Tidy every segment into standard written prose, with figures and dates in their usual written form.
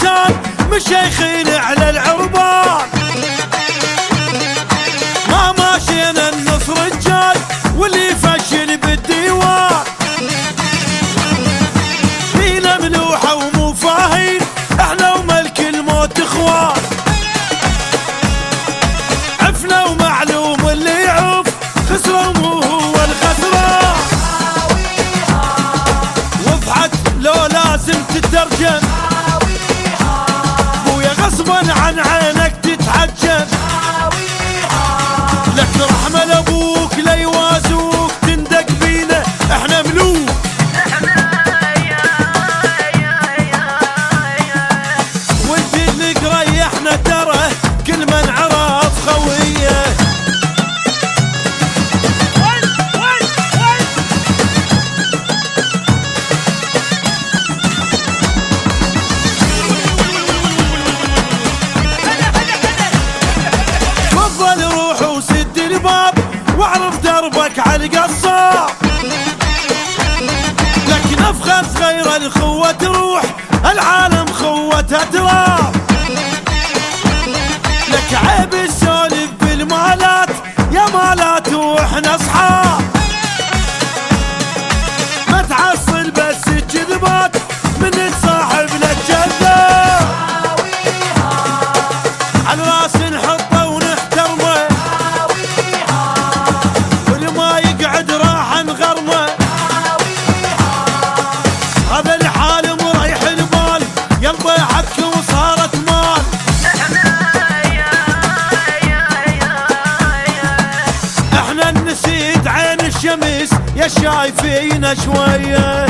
الفرسان مشيخين على العربان، ما ماشينا النص رجال واللي يفشل بالديوان، فينا ملوحة ومو فاهين احنا وملك الموت اخوان، عفنا ومعلوم اللي يعوف خسره مو هو الخسران، وضحت لو لازم تترجم بويا غصبا عن عينك تتحجم، لك رحمة لابوك لا يوازوك تندق بينا احنا ملوك، وانت اللي قريحنا ترى كل من عرف خويه. تفضل روح وسد الباب واعرف دربك على القصاب، لك نفخة صغيرة الخوة تروح العالم خوتها تراب، لك عيب السولف بالمالات يا مالات واحنا اصحاب، ما تعصل بس الكذبات من تصاحب للجذاب، على راس نحطه ونحترمه والما يقعد راح نغرمه، هذا الحال مريح البال ينطيحك وصارت مال، احنا نسيت عين الشمس يا شايفينا شويه.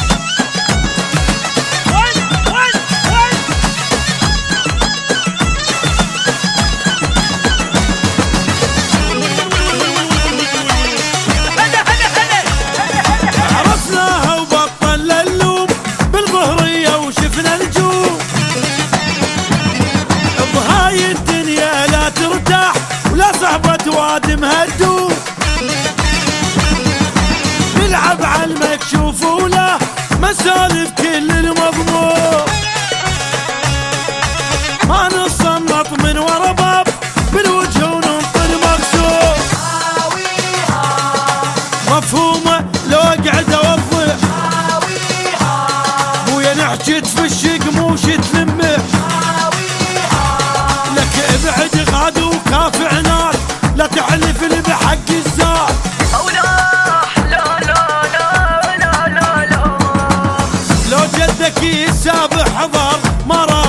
عرفناها وبطل اللوم بالظهريه وشفنا نجوم، بهاي الدنيا لا ترتاح ولا صحبة وادم هالدوم، نلعب على المكشوف ولا مسالف كل المضمون، ما نصنط من ورا باب بالوجه وننطر مغسول، مفهومة لو اقعد اوضح بويا نحجد في الشق موش تلمح، لك ابعد غاد وكافع نار لا تحلف اللي بحق الزار، لو جدك يسابح حضر ما